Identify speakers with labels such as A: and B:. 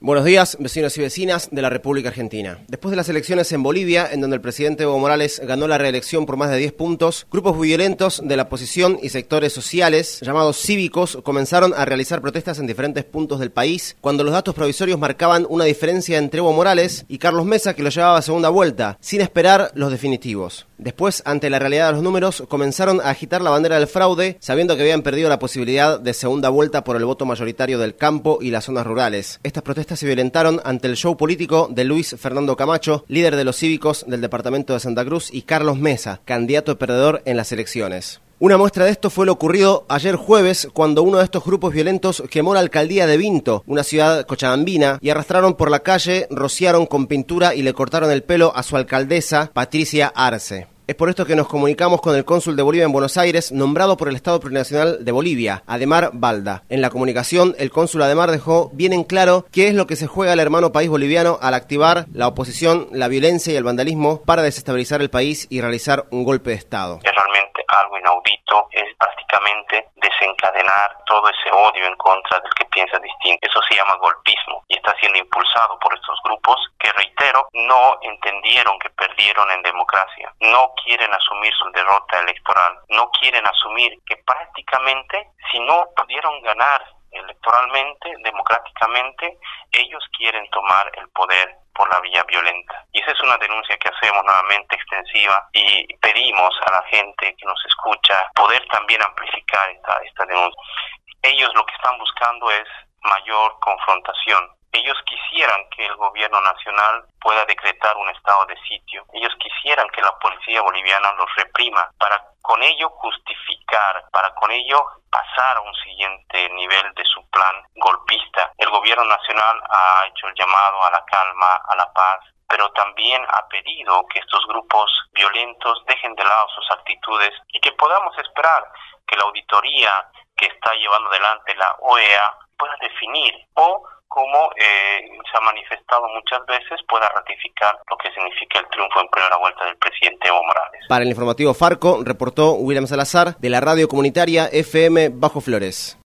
A: Buenos días, vecinos y vecinas de la República Argentina. Después de las elecciones en Bolivia, en donde el presidente Evo Morales ganó la reelección por más de 10 puntos, grupos violentos de la oposición y sectores sociales, llamados cívicos, comenzaron a realizar protestas en diferentes puntos del país, cuando los datos provisorios marcaban una diferencia entre Evo Morales y Carlos Mesa, que lo llevaba a segunda vuelta, sin esperar los definitivos. Después, ante la realidad de los números, comenzaron a agitar la bandera del fraude, sabiendo que habían perdido la posibilidad de segunda vuelta por el voto mayoritario del campo y las zonas rurales. Estas protestas se violentaron ante el show político de Luis Fernando Camacho, líder de los cívicos del departamento de Santa Cruz, y Carlos Mesa, candidato perdedor en las elecciones. Una muestra de esto fue lo ocurrido ayer jueves, cuando uno de estos grupos violentos quemó la alcaldía de Vinto, una ciudad cochabambina, y arrastraron por la calle, rociaron con pintura y le cortaron el pelo a su alcaldesa, Patricia Arce. Es por esto que nos comunicamos con el cónsul de Bolivia en Buenos Aires, nombrado por el Estado Plurinacional de Bolivia, Ademar Balda. En la comunicación, el cónsul Ademar dejó bien en claro qué es lo que se juega el hermano país boliviano al activar la oposición, la violencia y el vandalismo para desestabilizar el país y realizar un golpe de Estado.
B: Es realmente algo inaudito, es prácticamente desencadenar todo ese odio en contra del que piensa distinto. Eso se llama golpismo y está siendo impulsado por estos grupos que, reitero, no entendieron que perdieron en democracia. No quieren asumir su derrota electoral, no quieren asumir que prácticamente si no pudieron ganar electoralmente, democráticamente, ellos quieren tomar el poder por la vía violenta. Y esa es una denuncia que hacemos nuevamente extensiva y pedimos a la gente que nos escucha poder también amplificar esta denuncia. Ellos lo que están buscando es mayor confrontación. Ellos quisieran que el gobierno nacional pueda decretar un estado de sitio. Ellos quisieran que la policía boliviana los reprima para con ello justificar, para con ello pasar a un siguiente nivel de su plan golpista. El gobierno nacional ha hecho el llamado a la calma, a la paz, pero también ha pedido que estos grupos violentos dejen de lado sus actitudes y que podamos esperar que la auditoría que está llevando adelante la OEA pueda definir o, como se ha manifestado muchas veces, pueda ratificar lo que significa el triunfo en primera vuelta del presidente Evo Morales.
A: Para el informativo Farco, reportó William Salazar de la radio comunitaria FM Bajo Flores.